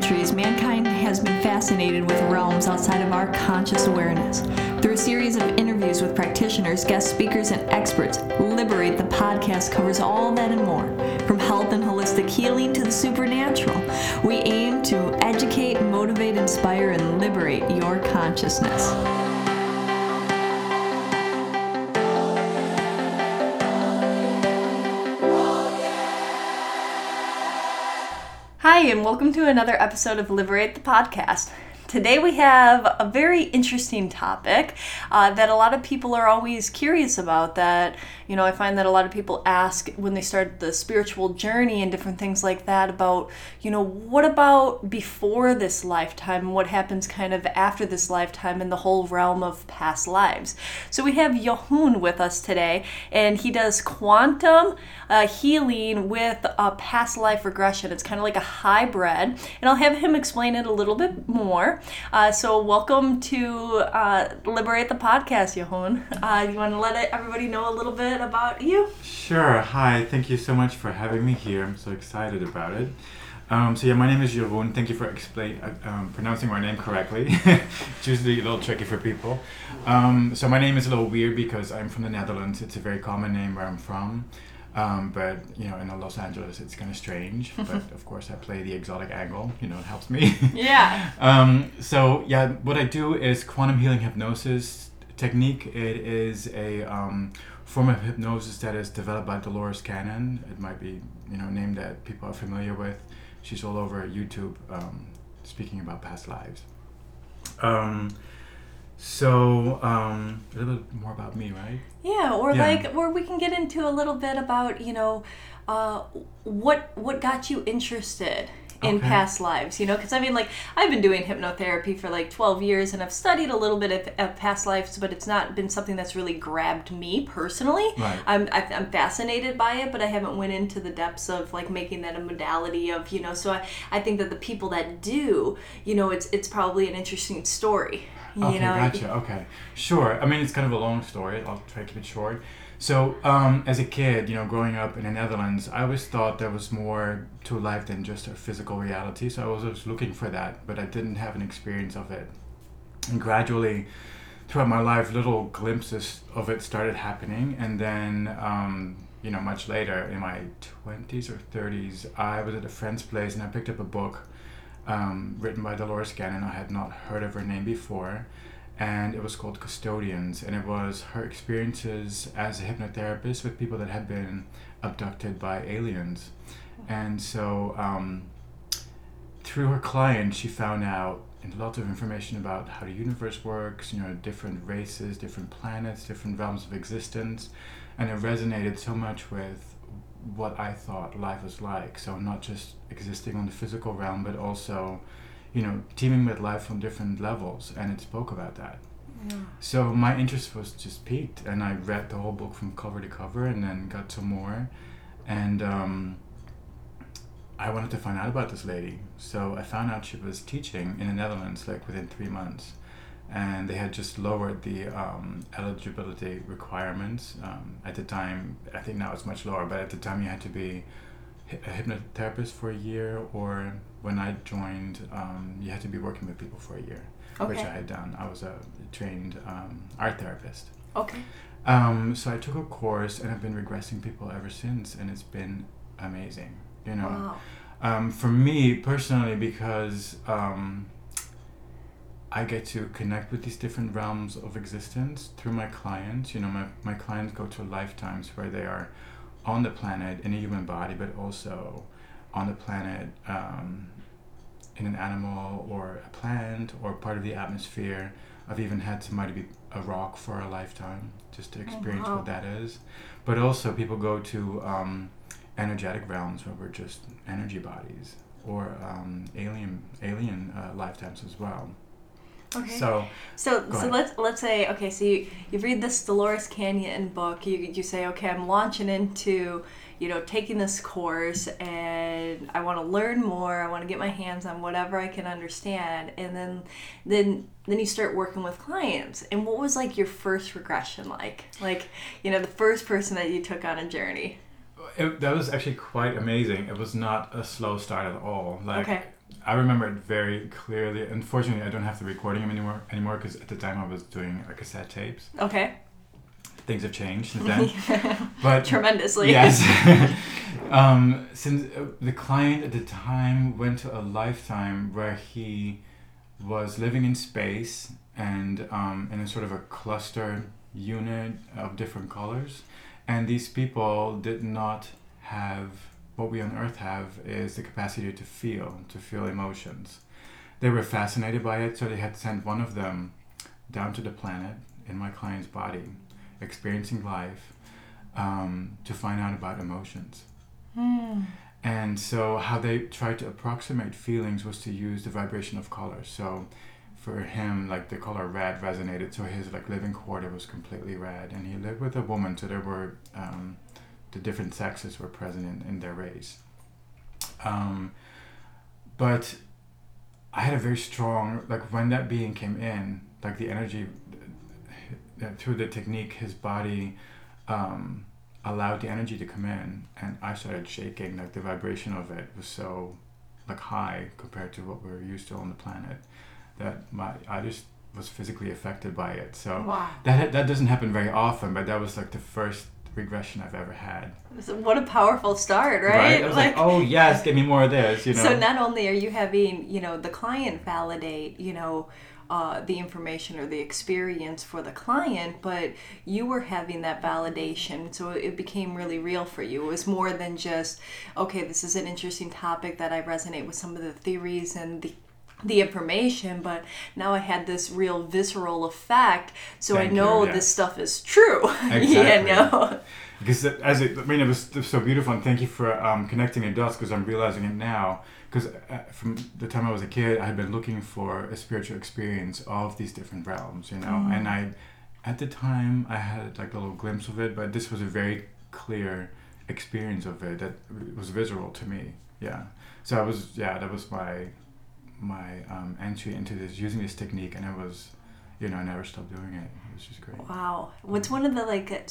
centuries, mankind has been fascinated with realms outside of our conscious awareness. Through a series of interviews with practitioners, guest speakers, and experts, Liberate the podcast covers all that and more. From health and holistic healing to the supernatural, we aim to educate, motivate, inspire, and liberate your consciousness. Hi, and welcome to another episode of Liberate the Podcast. Today we have a very interesting topic that a lot of people are always curious about. That, I find that a lot of people ask when they start the spiritual journey and different things like that about, what about before this lifetime? What happens kind of after this lifetime in the whole realm of past lives? So we have Jeroen with us today, and he does quantum healing with past life regression. It's kind of like a hybrid, and I'll have him explain it a little bit more. So welcome to Liberate the Podcast, Jeroen. You want to let everybody know a little bit about you? Sure. Hi. Thank you so much for having me here. I'm so excited about it. My name is Jeroen. Thank you for pronouncing my name correctly. It's usually a little tricky for people. So my name is a little weird because I'm from the Netherlands. It's a very common name where I'm from. But in Los Angeles, it's kind of strange. But of course, I play the exotic angle. It helps me. Yeah. What I do is quantum healing hypnosis technique. It is a form of hypnosis that is developed by Dolores Cannon. It might be a name that people are familiar with. She's all over YouTube, speaking about past lives. A little bit more about me, right? Yeah, or we can get into a little bit about, what got you interested in past lives, because I've been doing hypnotherapy for 12 years, and I've studied a little bit of past lives, but it's not been something that's really grabbed me personally. Right. I'm fascinated by it, but I haven't went into the depths of making that a modality of, so I think that the people that do, it's probably an interesting story. Gotcha. Okay, sure. It's kind of a long story. I'll try to keep it short. So, as a kid, growing up in the Netherlands, I always thought there was more to life than just a physical reality. So I was always looking for that, but I didn't have an experience of it. And gradually, throughout my life, little glimpses of it started happening. And then, much later, in my 20s or 30s, I was at a friend's place and I picked up a book written by Dolores Cannon. I had not heard of her name before, and it was called Custodians, and it was her experiences as a hypnotherapist with people that had been abducted by aliens. And so through her client, she found out lots of information about how the universe works, different races, different planets, different realms of existence, and it resonated so much with what I thought life was like. So not just existing on the physical realm, but also, teaming with life on different levels, and it spoke about that. Yeah. So my interest was just piqued, and I read the whole book from cover to cover, and then got some more, and I wanted to find out about this lady. So I found out she was teaching in the Netherlands within 3 months. And they had just lowered the eligibility requirements. At the time, I think now it's much lower, but at the time you had to be a hypnotherapist for a year, or when I joined, you had to be working with people for a year, which I had done. I was a trained art therapist. Okay. So I took a course, and I've been regressing people ever since, and it's been amazing. Wow. For me personally, because I get to connect with these different realms of existence through my clients. My clients go to lifetimes where they are on the planet in a human body, but also on the planet in an animal or a plant or part of the atmosphere. I've even had somebody be a rock for a lifetime just to experience what that is. But also people go to energetic realms where we're just energy bodies, or alien lifetimes as well. Okay. So let's say, so you read this Dolores Cannon book. You say, I'm launching into taking this course, and I want to learn more. I want to get my hands on whatever I can understand, and then you start working with clients. And what was your first regression like? The first person that you took on a journey. That was actually quite amazing. It was not a slow start at all. I remember it very clearly. Unfortunately, I don't have the recording anymore because at the time I was doing cassette tapes. Okay. Things have changed since then. But tremendously. Yes. Since the client at the time went to a lifetime where he was living in space and in a sort of a cluster unit of different colors, and these people did not have what we on Earth have is the capacity to feel emotions. They were fascinated by it, so they had sent one of them down to the planet in my client's body, experiencing life, to find out about emotions. And so how they tried to approximate feelings was to use the vibration of color. So for him, like the color red resonated, so his like living quarter was completely red, and he lived with a woman, so there were the different sexes were present in their race. But I had a very strong, like when that being came in, like the energy, through the technique, his body allowed the energy to come in, and I started shaking. Like the vibration of it was so like high compared to what we were used to on the planet, that I just was physically affected by it. So wow. that doesn't happen very often, but that was like the first regression I've ever had. So what a powerful start, right? I was like, oh yes, give me more of this, you know. So not only are you having, the client validate, the information or the experience for the client, but you were having that validation, so it became really real for you. It was more than just, okay, this is an interesting topic that I resonate with some of the theories and the information, but now I had this real visceral effect, so I know this stuff is true. Exactly. Because it was so beautiful, and thank you for connecting the dots, because I'm realizing it now. Because from the time I was a kid, I had been looking for a spiritual experience of these different realms, and at the time I had like a little glimpse of it, but this was a very clear experience of it that was visceral to me. Yeah. So that was my entry into this, using this technique, and it was, I never stopped doing it. It was just great. Wow. What's one of the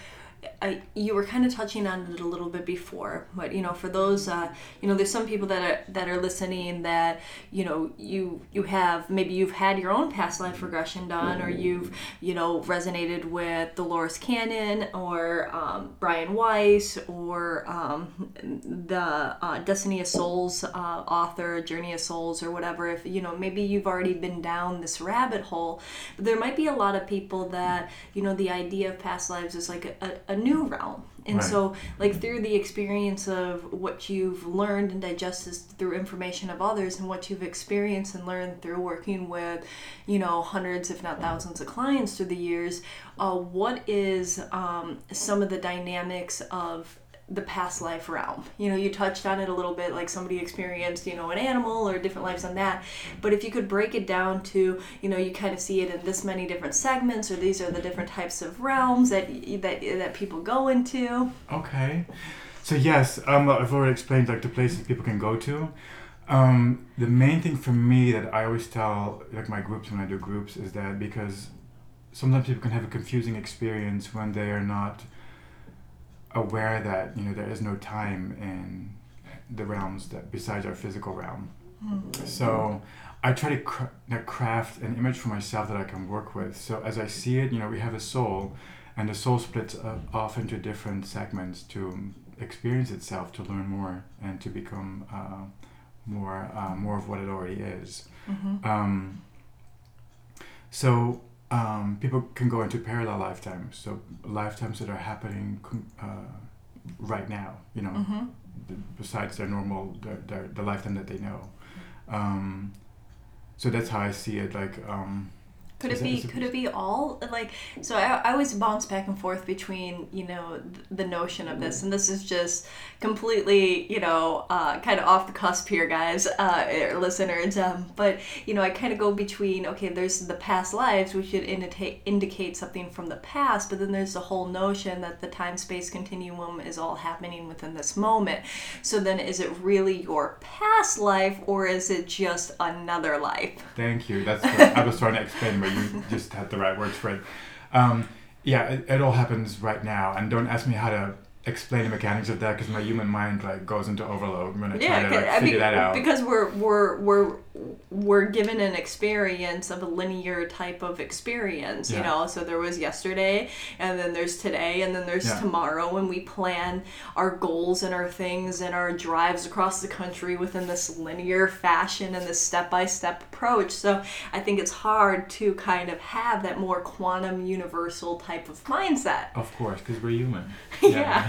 you were kind of touching on it a little bit before, but for those there's some people that are listening that you have, maybe you've had your own past life regression done, or you've resonated with Dolores Cannon or Brian Weiss, or the Destiny of Souls author, Journey of Souls, or whatever. If maybe you've already been down this rabbit hole, but there might be a lot of people that the idea of past lives is like a new realm. And right. So like through the experience of what you've learned and digested through information of others, and what you've experienced and learned through working with hundreds if not thousands of clients through the years, what is some of the dynamics of the past life realm? You touched on it a little bit, like somebody experienced an animal or different lives on that, but if you could break it down to you kind of see it in this many different segments, or these are the different types of realms that people go into. Okay, so yes, I've already explained like the places people can go to. The main thing for me that I always tell like my groups when I do groups is that, because sometimes people can have a confusing experience when they are not aware that there is no time in the realms that besides our physical realm. So I try to craft an image for myself that I can work with. So as I see it, we have a soul, and the soul splits off into different segments to experience itself, to learn more, and to become more of what it already is. People can go into parallel lifetimes, so lifetimes that are happening right now, besides their normal, the lifetime that they know. So that's how I see it. Like, could it be all like? So I always bounce back and forth between the notion of this, and this is just completely kind of off the cusp here, guys, listeners. But I kind of go between, okay, there's the past lives, which should indicate something from the past, but then there's the whole notion that the time-space continuum is all happening within this moment. So then, is it really your past life, or is it just another life? Thank you. That's what I was trying to explain, but you just had the right words for it. It all happens right now, and don't ask me how to explain the mechanics of that because my human mind like goes into overload when I try to like, figure that out. Because we're given an experience of a linear type of experience, you know. So there was yesterday, and then there's today, and then there's tomorrow, and we plan our goals and our things and our drives across the country within this linear fashion and this step-by-step approach. So I think it's hard to kind of have that more quantum universal type of mindset. Of course, because we're human. Yeah.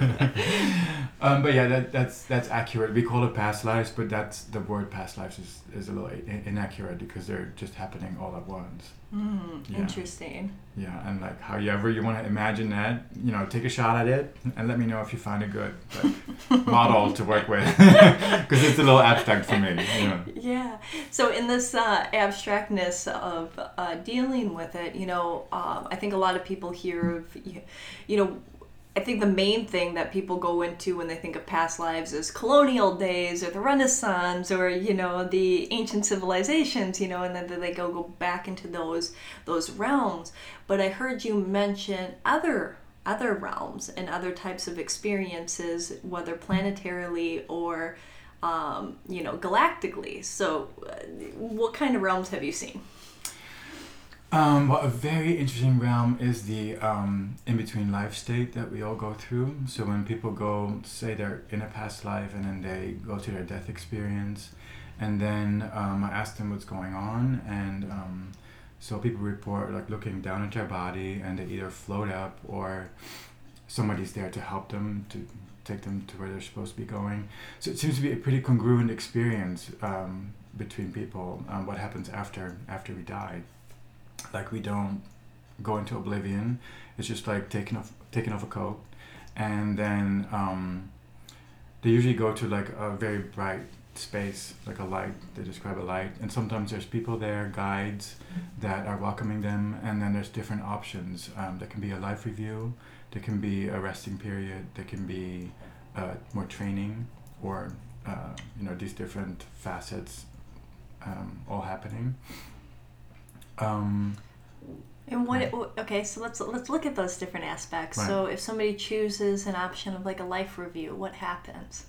But yeah, that's accurate. We call it past lives, but that's the word past lives is a little inaccurate because they're just happening all at once. Interesting. Yeah, and like however you want to imagine that, you know, take a shot at it and let me know if you find a good like, model to work with because it's a little abstract for me. You know? Yeah. So in this abstractness of dealing with it, you know, I think a lot of people hear of, you know, I think the main thing that people go into when they think of past lives is colonial days or the Renaissance or, you know, the ancient civilizations, you know, and then they go back into those realms. But I heard you mention other realms and other types of experiences, whether planetarily or, you know, galactically. So what kind of realms have you seen? Well, a very interesting realm is the in-between life state that we all go through. So when people go, say they're in a past life and then they go to their death experience, and then I ask them what's going on, and so people report like looking down at their body and they either float up or somebody's there to help them, to take them to where they're supposed to be going. So it seems to be a pretty congruent experience between people, what happens after we die. Like we don't go into oblivion. It's just like taking off a coat, and then they usually go to like a very bright space, like a light. They describe a light, and sometimes there's people there, guides that are welcoming them, and then there's different options. There can be a life review, there can be a resting period, there can be more training, or you know, these different facets all happening. And what? Okay, so let's look at those different aspects. Right. So if somebody chooses an option of like a life review, what happens?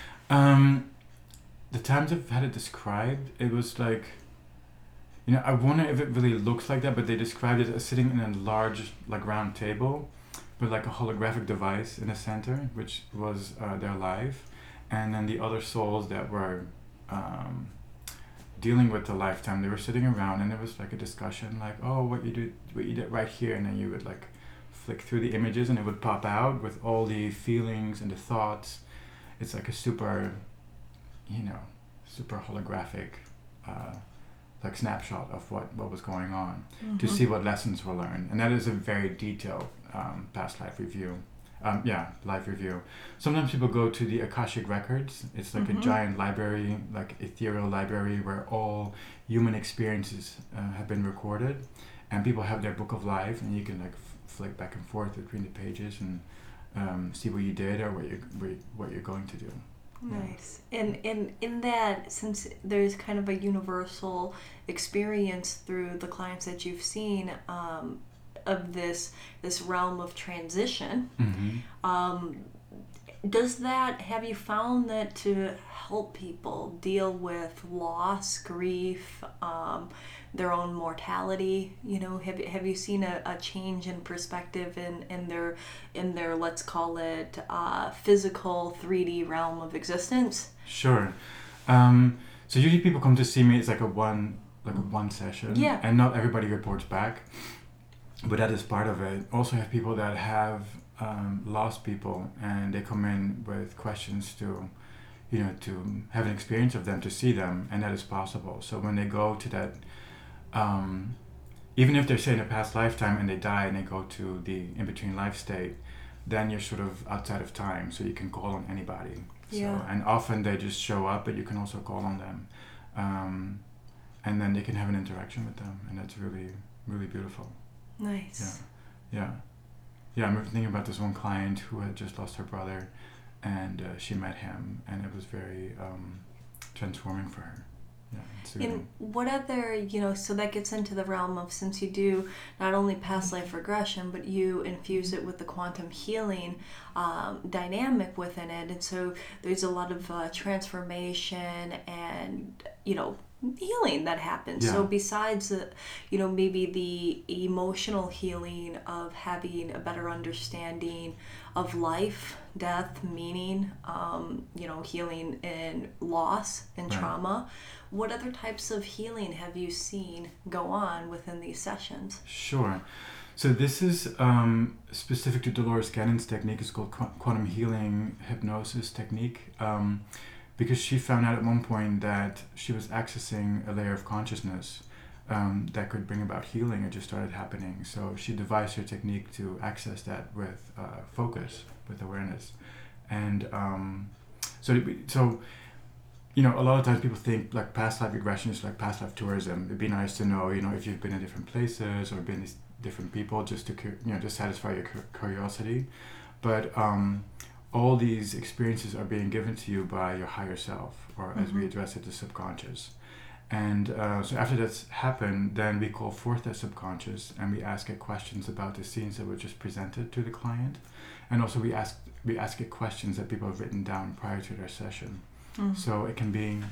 The times I've had it described, it was like, you know, I wonder if it really looks like that, but they described it as sitting in a large, like, round table with like a holographic device in the center, which was their life, and then the other souls that were dealing with the lifetime, they were sitting around, and there was like a discussion, like, oh, what you did right here, and then you would like flick through the images, and it would pop out with all the feelings and the thoughts. It's like a super, you know, super holographic, like snapshot of what was going on, to see what lessons were learned, and that is a very detailed past life review. Life review. Sometimes people go to the Akashic Records. It's like a giant library, like ethereal library, where all human experiences have been recorded, and people have their book of life, and you can like flick back and forth between the pages and see what you did or what you're going to do. Nice. And in that, since there's kind of a universal experience through the clients that you've seen, of this realm of transition, have you found that to help people deal with loss, grief, their own mortality, you know, have you seen a change in perspective in their let's call it physical 3D realm of existence? Sure. So usually people come to see me, it's like a one session, and not everybody reports back. But that is part of it. Also have people that have lost people, and they come in with questions to, you know, to have an experience of them, to see them, and that is possible. So when they go to that, even if they're say in a past lifetime and they die and they go to the in-between life state, then you're sort of outside of time, so you can call on anybody. Yeah. So, and often they just show up, but you can also call on them. And then they can have an interaction with them, and that's really, really beautiful. Nice. Yeah. I'm thinking about this one client who had just lost her brother, and she met him, and it was very transforming for her. it's soothing. And what other, so that gets into the realm of, since you do not only past life regression, but you infuse it with the quantum healing dynamic within it. And so there's a lot of transformation and, healing that happens. Yeah. So besides, maybe the emotional healing of having a better understanding of life, death, meaning, healing in loss and trauma, what other types of healing have you seen go on within these sessions? Sure. So this is specific to Dolores Cannon's technique. It's called quantum healing hypnosis technique. Because she found out at one point that she was accessing a layer of consciousness that could bring about healing. It just started happening. So she devised her technique to access that with focus, with awareness. And so a lot of times people think like past life regression is like past life tourism. It'd be nice to know, if you've been in different places or been with different people just to, just satisfy your curiosity. But all these experiences are being given to you by your higher self, or as we address it, the subconscious. And so after that's happened, then we call forth that subconscious and we ask it questions about the scenes that were just presented to the client. And also we ask it questions that people have written down prior to their session. So it can be,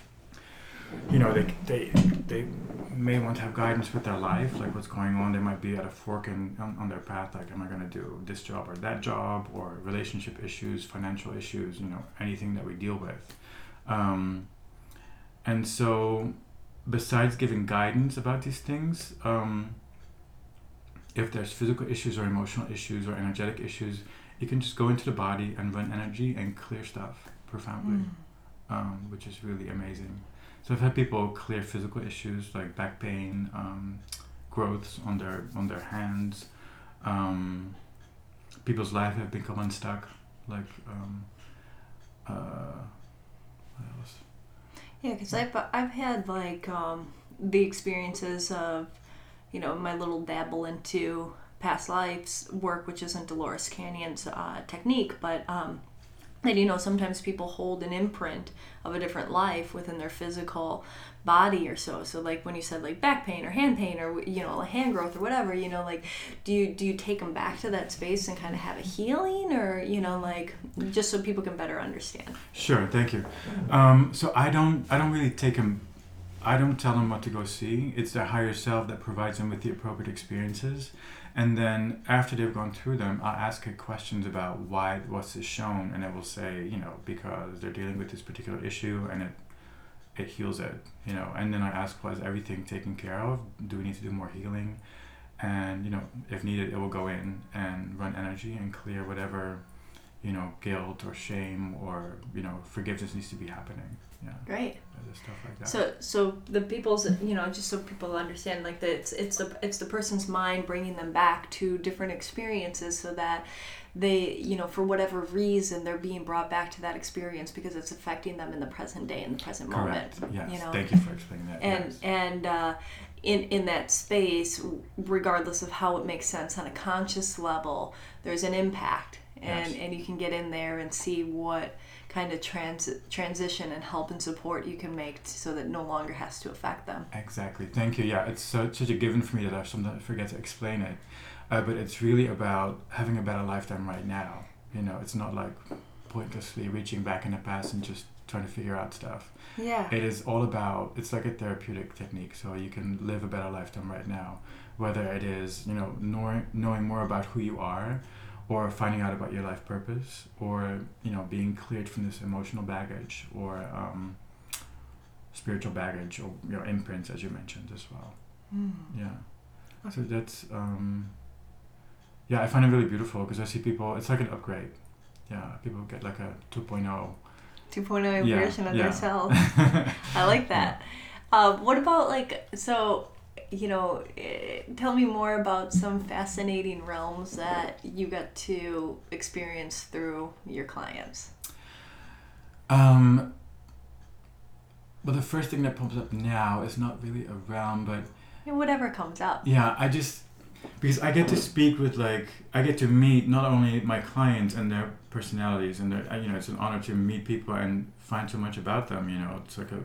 they may want to have guidance with their life, like what's going on. They might be at a fork on their path, like am I going to do this job or that job, or relationship issues, financial issues, anything that we deal with. And so besides giving guidance about these things, if there's physical issues or emotional issues or energetic issues, you can just go into the body and run energy and clear stuff profoundly, which is really amazing. So I've had people clear physical issues like back pain, growths on their hands. People's life have become unstuck. Like, what else? Yeah, because I've had like the experiences of, my little dabble into past lives work, which isn't Dolores Cannon's technique, but and sometimes people hold an imprint of a different life within their physical body or so. So like when you said like back pain or hand pain or hand growth or whatever, like do you take them back to that space and kind of have a healing, or like just so people can better understand? Sure, thank you. So I don't really take them. I don't tell them what to go see. It's their higher self that provides them with the appropriate experiences. And then after they've gone through them, I'll ask it questions about why was this shown, and it will say, because they're dealing with this particular issue and it heals it, And then I ask, was everything taken care of? Do we need to do more healing? And, if needed, it will go in and run energy and clear whatever, guilt or shame or, forgiveness needs to be happening. Yeah. Great. Stuff like that. So the people's, just so people understand, like that it's the person's mind bringing them back to different experiences, so that they, for whatever reason, they're being brought back to that experience because it's affecting them in the present day, in the present Correct. moment. Yes. Thank you for explaining that. And in that space, regardless of how it makes sense on a conscious level, there's an impact, and you can get in there and see what kind of transition and help and support you can make so that it no longer has to affect them. Exactly. Thank you. Yeah, it's such a given for me that I sometimes forget to explain it. But it's really about having a better lifetime right now. It's not like pointlessly reaching back in the past and just trying to figure out stuff. Yeah. It is all about, it's like a therapeutic technique, so you can live a better lifetime right now. Whether it is, knowing more about who you are, or finding out about your life purpose, or being cleared from this emotional baggage, or spiritual baggage, or imprints, as you mentioned as well. Yeah. So that's I find it really beautiful because I see people. It's like an upgrade. Yeah, people get like a 2.0. 2.0 version of themselves. I like that. What about tell me more about some fascinating realms that you got to experience through your clients. Well, the first thing that pops up now is not really a realm, but whatever comes up. Yeah, because I get to speak with I get to meet not only my clients and their personalities, and it's an honor to meet people and find so much about them. It's like a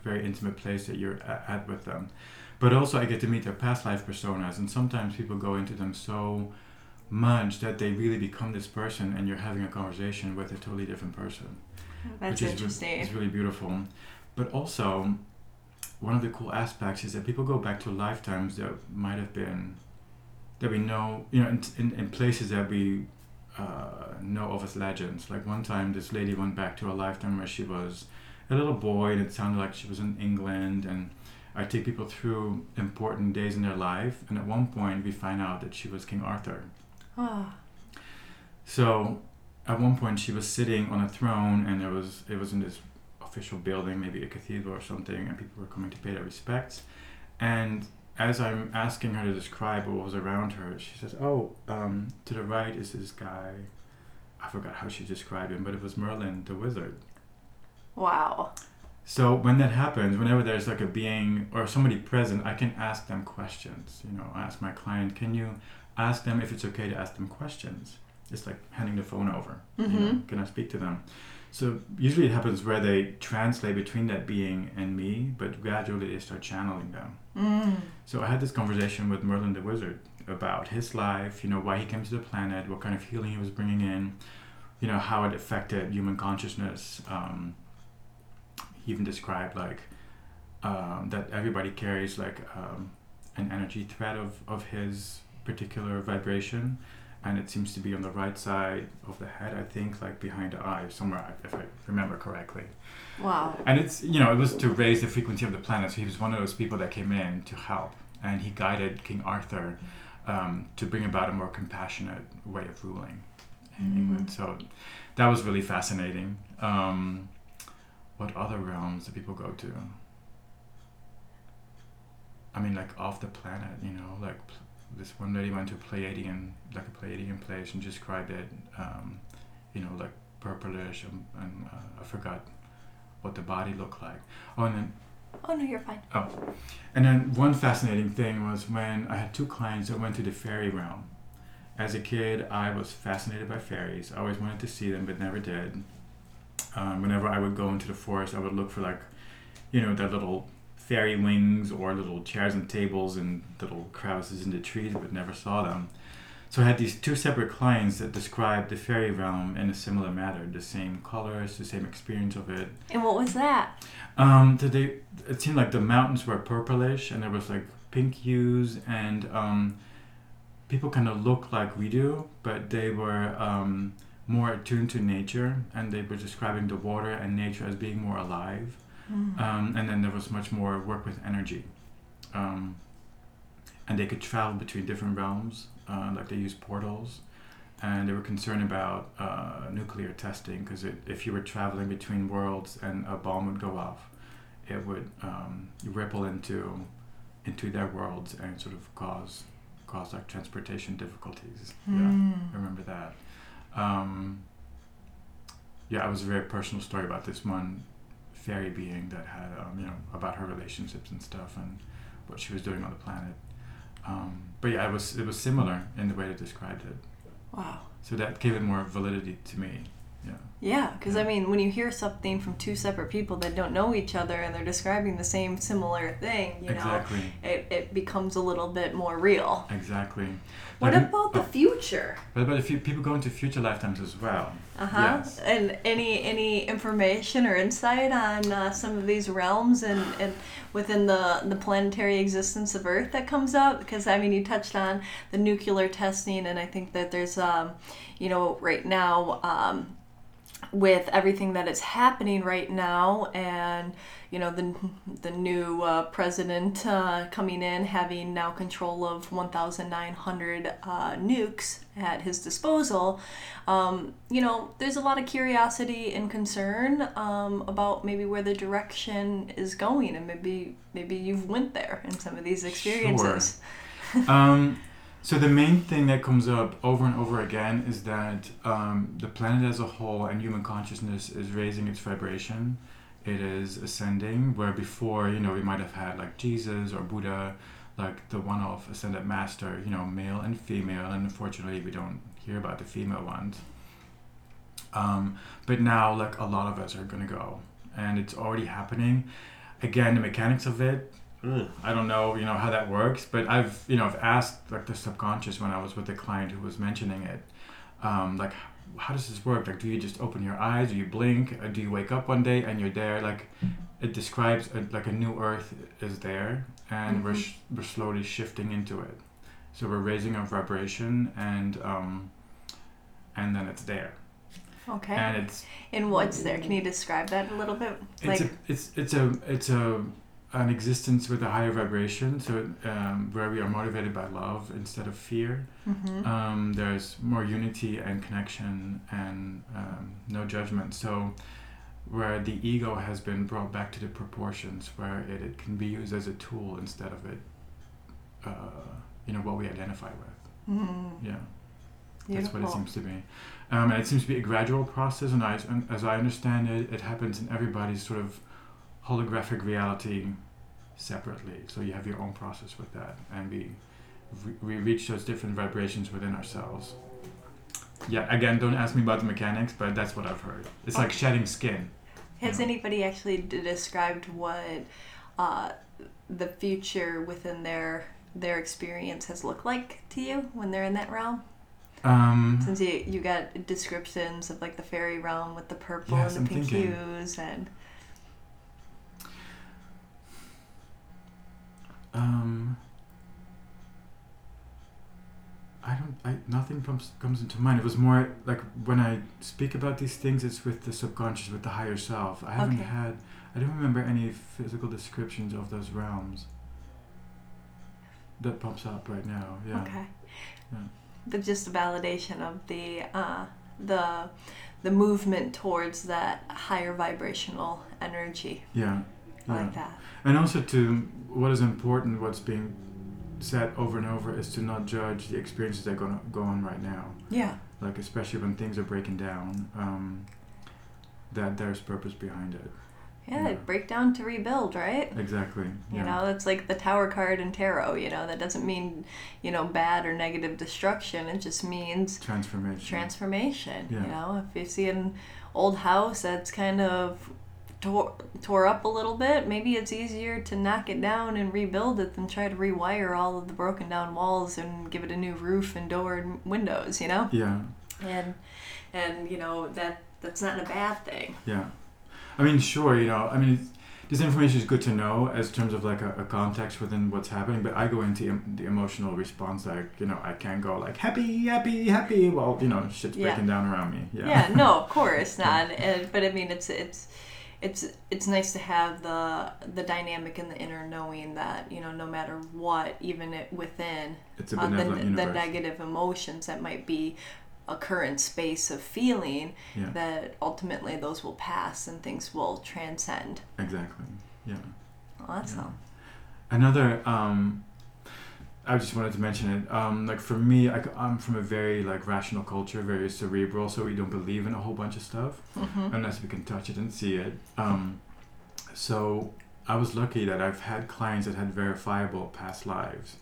very intimate place that you're at with them. But also I get to meet their past life personas, and sometimes people go into them so much that they really become this person, and you're having a conversation with a totally different person. That's interesting. It's really beautiful. But also, one of the cool aspects is that people go back to lifetimes that might have been, that we know, in places that we know of as legends. Like one time, this lady went back to a lifetime where she was a little boy, and it sounded like she was in England. And I take people through important days in their life, and at one point, we find out that she was King Arthur. Oh. So, at one point, she was sitting on a throne, and it was in this official building, maybe a cathedral or something, and people were coming to pay their respects. And as I'm asking her to describe what was around her, she says, to the right is this guy. I forgot how she described him, but it was Merlin the wizard. Wow. So when that happens, whenever there's like a being or somebody present, I can ask them questions. I ask my client, can you ask them if it's okay to ask them questions? It's like handing the phone over. Mm-hmm. Can I speak to them? So usually it happens where they translate between that being and me, but gradually they start channeling them. Mm. So I had this conversation with Merlin the wizard about his life, why he came to the planet, what kind of healing he was bringing in, how it affected human consciousness. He even described that everybody carries an energy thread of his particular vibration, and it seems to be on the right side of the head, I think, like behind the eye, somewhere, if I remember correctly. Wow. And it's, it was to raise the frequency of the planet, so he was one of those people that came in to help, and he guided King Arthur to bring about a more compassionate way of ruling in England. So that was really fascinating. What other realms do people go to? I mean, like off the planet, this one lady went to a Pleiadian place and described it, like purplish, and I forgot what the body looked like. Oh, and then. Oh no, you're fine. Oh, and then one fascinating thing was when I had two clients that went to the fairy realm. As a kid, I was fascinated by fairies. I always wanted to see them, but never did. Whenever I would go into the forest, I would look for their little fairy wings or little chairs and tables and little crevices in the trees, but never saw them. So I had these two separate clients that described the fairy realm in a similar manner, the same colors, the same experience of it. And what was that? It seemed like the mountains were purplish, and there was like pink hues, and people kind of looked like we do, but they were more attuned to nature, and they were describing the water and nature as being more alive. And then there was much more work with energy, and they could travel between different realms, like they used portals, and they were concerned about nuclear testing, because if you were traveling between worlds and a bomb would go off, it would ripple into their worlds and sort of cause like transportation difficulties. Yeah, I remember that. It was a very personal story about this one fairy being that had, about her relationships and stuff and what she was doing on the planet. But yeah, it was similar in the way they described it. Wow. So that gave it more validity to me. Yeah. Yeah, because I mean, when you hear something from two separate people that don't know each other and they're describing the same similar thing, exactly. It becomes a little bit more real. Exactly. What about the future? What about people go into future lifetimes as well? Yes. And any information or insight on some of these realms and within the planetary existence of Earth that comes up? Because I mean, you touched on the nuclear testing, and I think that there's right now, with everything that is happening right now, and the new president coming in, having now control of 1,900 nukes at his disposal, there's a lot of curiosity and concern about maybe where the direction is going, and maybe you've went there in some of these experiences. Sure. So the main thing that comes up over and over again is that the planet as a whole and human consciousness is raising its vibration. It is ascending, where before, we might have had like Jesus or Buddha, like the one-off ascended master, male and female, and unfortunately we don't hear about the female ones. But now, like, a lot of us are going to go, and it's already happening. again, the mechanics of it, I don't know, how that works, but I've asked like the subconscious when I was with the client who was mentioning it, like, how does this work? Like, do you just open your eyes? Do you blink? Or do you wake up one day and you're there? Like, it describes like a new earth is there, and we're slowly shifting into it. So we're raising our vibration, and then it's there. Okay. And and what's there? Can you describe that a little bit? It's an existence with a higher vibration, so where we are motivated by love instead of fear. There's more unity and connection, and no judgment. So where the ego has been brought back to the proportions where it can be used as a tool instead of it, what we identify with. Yeah. Beautiful. That's what it seems to be. And it seems to be a gradual process, and as I understand it, it happens in everybody's sort of holographic reality separately. So you have your own process with that, and we reach those different vibrations within ourselves. Yeah, again, don't ask me about the mechanics, but that's what I've heard. It's like shedding skin. Has anybody actually described what the future within their experience has looked like to you when they're in that realm? Since you got descriptions of like the fairy realm with the purple and the pink hues and nothing comes into mind. It was more like when I speak about these things, it's with the subconscious, with the higher self. I don't remember any physical descriptions of those realms. That pops up right now. Yeah. Okay. Yeah. But just a validation of the movement towards that higher vibrational energy. Yeah. I like that. And also what is important, what's being said over and over, is to not judge the experiences that are going to go on right now. Yeah. Like, especially when things are breaking down, that there's purpose behind it. Yeah, break down to rebuild, right? Exactly. You know, that's like the Tower card in tarot, that doesn't mean, bad or negative destruction. It just means transformation. Yeah. If you see an old house that's kind of tore up a little bit, maybe it's easier to knock it down and rebuild it than try to rewire all of the broken down walls and give it a new roof and door and windows, Yeah. And that's not a bad thing. Yeah. I mean, sure, this information is good to know as terms of like a context within what's happening, but I go into the emotional response, like, I can't go like happy while, shit's breaking down around me. Yeah, no, of course not. But I mean, it's nice to have the dynamic and the inner knowing that, no matter what, even within it's a benevolent the negative emotions that might be a current space of feeling, that ultimately those will pass and things will transcend. Exactly. Yeah. Awesome. Yeah. Another, I just wanted to mention it. Like for me, I'm from a very like rational culture, very cerebral, so we don't believe in a whole bunch of stuff unless we can touch it and see it. So I was lucky that I've had clients that had verifiable past lives.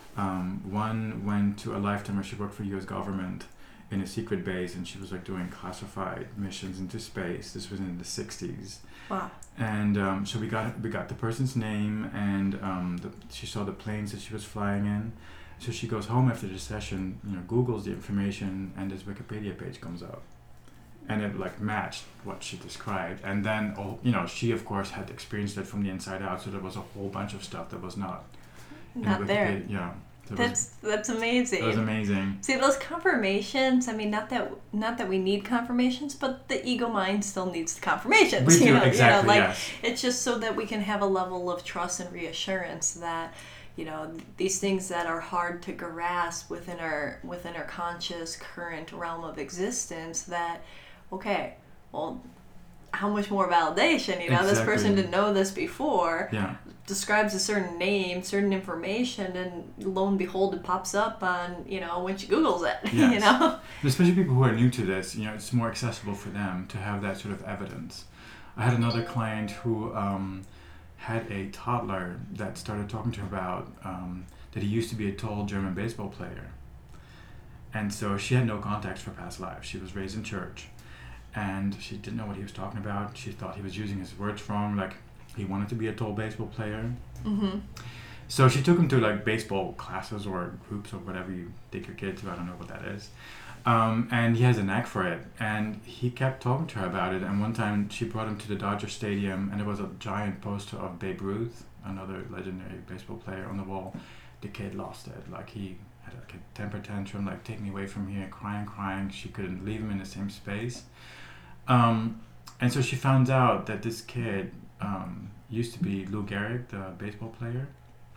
One went to a lifetime where she worked for U.S. government in a secret base, and she was like doing classified missions into space. This was in the 60s. Wow. And so we got the person's name, and she saw the planes that she was flying in. So she goes home after the session, Googles the information, and this Wikipedia page comes up, and it like matched what she described. And then she of course had experienced it from the inside out. So there was a whole bunch of stuff that was not there. Yeah. So that's amazing. That was amazing. See, those confirmations, I mean, not that we need confirmations, but the ego mind still needs the confirmations. We do, exactly, yes. It's just so that we can have a level of trust and reassurance that, these things that are hard to grasp within our conscious current realm of existence, that, okay, well, how much more validation, Exactly. This person didn't know this before. Yeah. Describes a certain name, certain information, and lo and behold, it pops up on, when she Googles it, Yes. Especially people who are new to this, it's more accessible for them to have that sort of evidence. I had another client who had a toddler that started talking to her about that he used to be a tall German baseball player. And so she had no context for past lives. She was raised in church, and she didn't know what he was talking about. She thought he was using his words wrong, like He wanted to be a tall baseball player. Mm-hmm. So she took him to like baseball classes or groups or whatever you take your kid to. I don't know what that is. And he has a knack for it. And he kept talking to her about it. And one time she brought him to the Dodger Stadium, and there was a giant poster of Babe Ruth, another legendary baseball player, on the wall. The kid lost it. Like, he had like a temper tantrum, like, take me away from here, crying. She couldn't leave him in the same space. And so she found out that this kid used to be Lou Gehrig, the baseball player.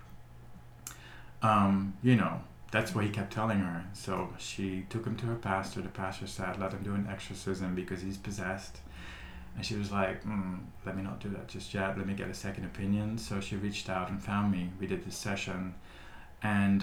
That's what he kept telling her. So she took him to her pastor. The pastor said, let him do an exorcism because he's possessed. And she was like, let me not do that just yet. Let me get a second opinion. So she reached out and found me. We did this session and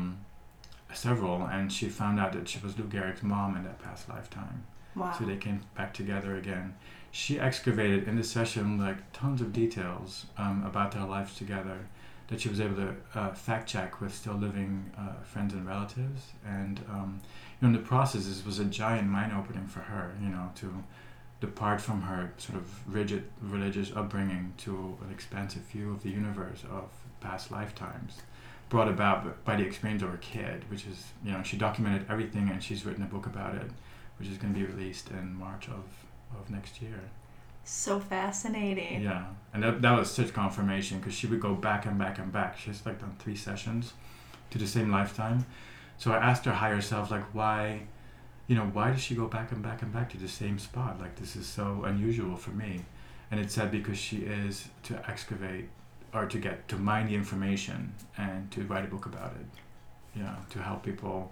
and she found out that she was Lou Gehrig's mom in that past lifetime. Wow. So they came back together again. She excavated in the session like tons of details about their lives together that she was able to fact check with still living friends and relatives. And in the process, this was a giant mind opening for her, to depart from her sort of rigid religious upbringing to an expansive view of the universe of past lifetimes, brought about by the experience of her kid, which is, she documented everything, and she's written a book about it, which is going to be released in March of next year. So fascinating. Yeah, and that was such confirmation, because she would go back and back and back. She's like done 3 sessions to the same lifetime. So I asked her higher self, like, why does she go back and back and back to the same spot? Like, this is so unusual for me. And it said because she is to excavate or to mine the information and to write a book about it. To help people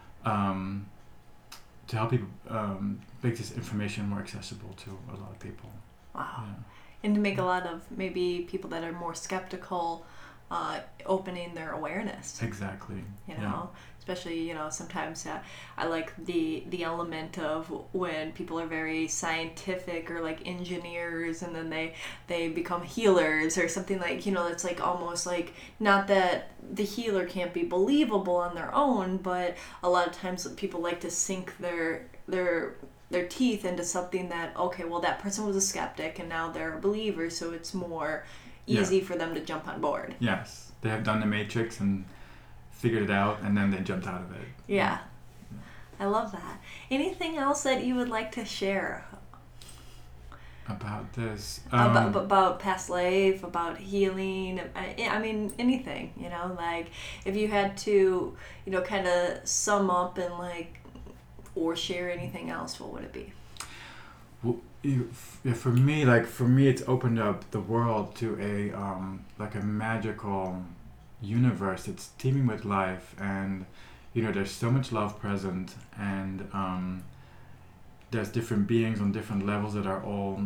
make this information more accessible to a lot of people. Wow. Yeah. And to make a lot of maybe people that are more skeptical opening their awareness. Exactly. Especially, sometimes I like the element of when people are very scientific or like engineers, and then they become healers or something like, it's like almost like, not that the healer can't be believable on their own, but a lot of times people like to sink their teeth into something that, okay, well, that person was a skeptic and now they're a believer, so it's more easy for them to jump on board. Yes, they have done the Matrix and figured it out, and then they jumped out of it. Yeah. I love that. Anything else that you would like to share about this? About past life, about healing? I mean, anything. Like if you had to, kind of sum up and or share anything else, what would it be? Well, for me, it's opened up the world to a magical universe. It's teeming with life, and there's so much love present, and there's different beings on different levels that are all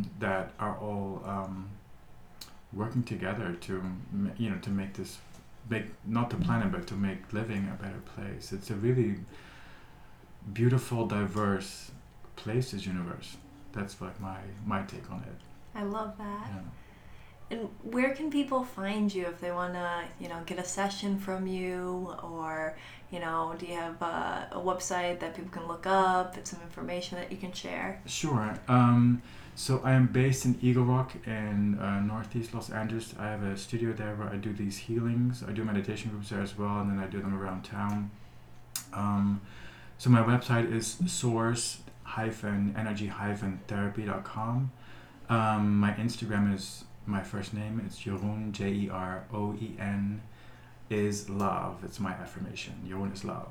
working together to make not the planet, but to make living a better place. It's a really beautiful, diverse place, this universe. That's like my take on it. I love that. Yeah. And where can people find you if they want to, get a session from you, or, do you have a website that people can look up, some information that you can share? Sure. So I am based in Eagle Rock in northeast Los Angeles. I have a studio there where I do these healings. I do meditation groups there as well, and then I do them around town. So my website is source-energy-therapy.com. My Instagram is my first name. It's Jeroen, Jeroen, is love. It's my affirmation. Jeroen is love.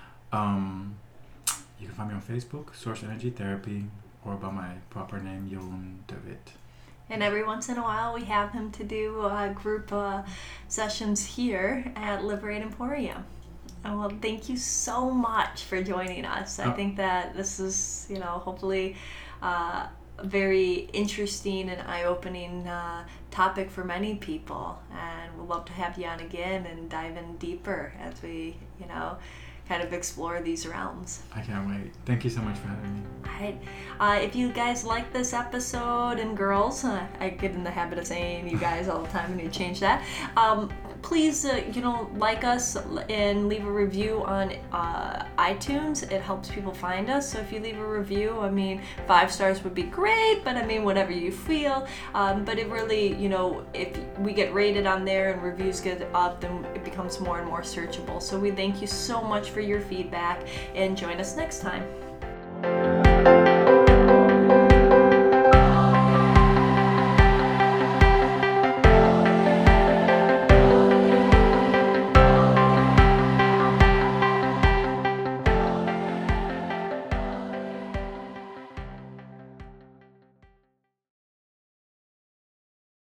You can find me on Facebook, Source Energy Therapy, or by my proper name, Jeroen de Wit. And every once in a while, we have him to do group sessions here at Liberate Emporium. Well, thank you so much for joining us. I think that this is, hopefully a very interesting and eye-opening topic for many people. And we'd love to have you on again and dive in deeper as we, kind of explore these realms. I can't wait. Thank you so much for having me. All right. If you guys like this episode, and girls, I get in the habit of saying you guys all the time, and you change that. please, like us and leave a review on iTunes. It helps people find us. So if you leave a review, 5 stars would be great, but whatever you feel. But it really, if we get rated on there and reviews get up, then it becomes more and more searchable. So we thank you so much for your feedback, and join us next time.